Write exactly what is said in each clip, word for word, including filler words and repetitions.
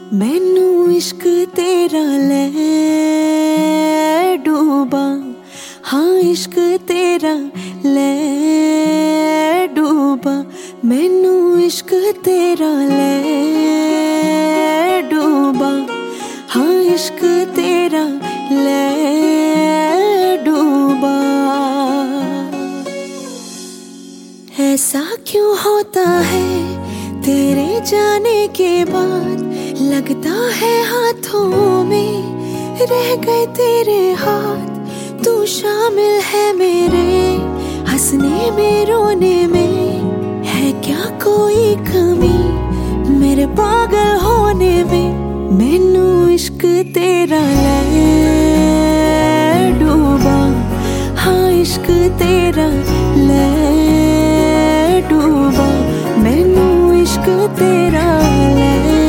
मैनू इश्क तेरा ले डूबा, हाँ इश्क तेरा ले डूबा। मैनू इश्क तेरा ले डूबा, हाँ इश्क तेरा ले डूबा। ऐसा क्यों होता है तेरे जाने के बाद, लगता है हाथों में रह गए तेरे हाथ। तू शामिल है मेरे हंसने में रोने में, है क्या कोई कमी मेरे पागल होने में। मैनू इश्क तेरा ले डूबा, हाँ इश्क तेरा ले डूबा। मैनू इश्क तेरा ले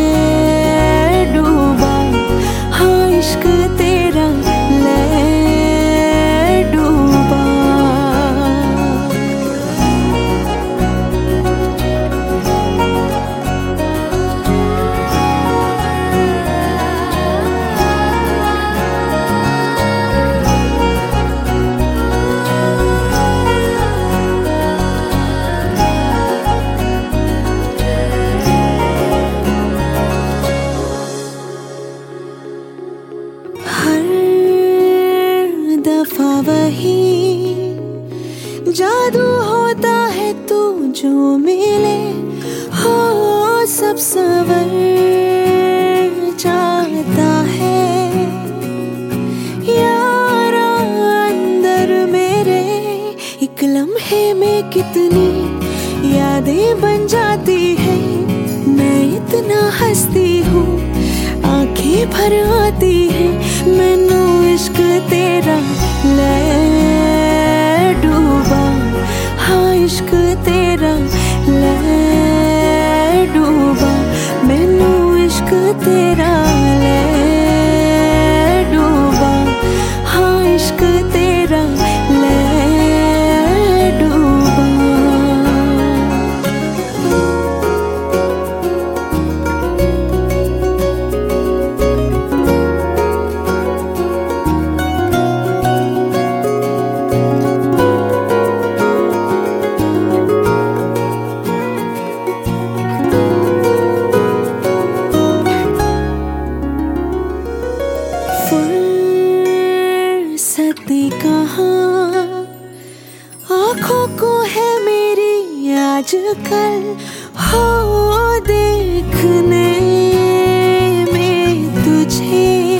डूबा, हाँ इश्क तेरा ले डूबा। दफा वही जादू होता है, तू जो मिले हो सब सवर जाता है। यारा अंदर मेरे एक लम्हे में कितनी यादें बन जाती है। मैं इतना हंसती हूँ आंखें भर आती है। मैनू इश्क तेरा ले डूबा, हाँ इश्क तेरा ले डूबा। मैनू इश्क तेरा ले डूबा, हाँ इश्क तेरा ले डूबा। फुर्सती कहाँ आँखों को है मेरी आजकल, हो देखने में तुझे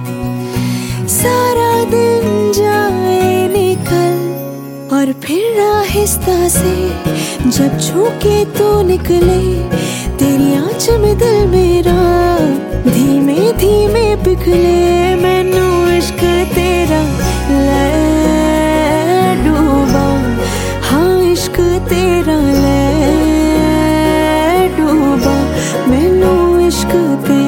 सारा दिन जाए निकल। और फिर आहिस्ता से जब छू के तू निकले, तेरी आँच में दिल मेरा धीमे धीमे पिघले। मैनू इश्क तेरा ले डूबा, हाँ इश्क तेरा ले डूबा। मैनू इश्क तेरा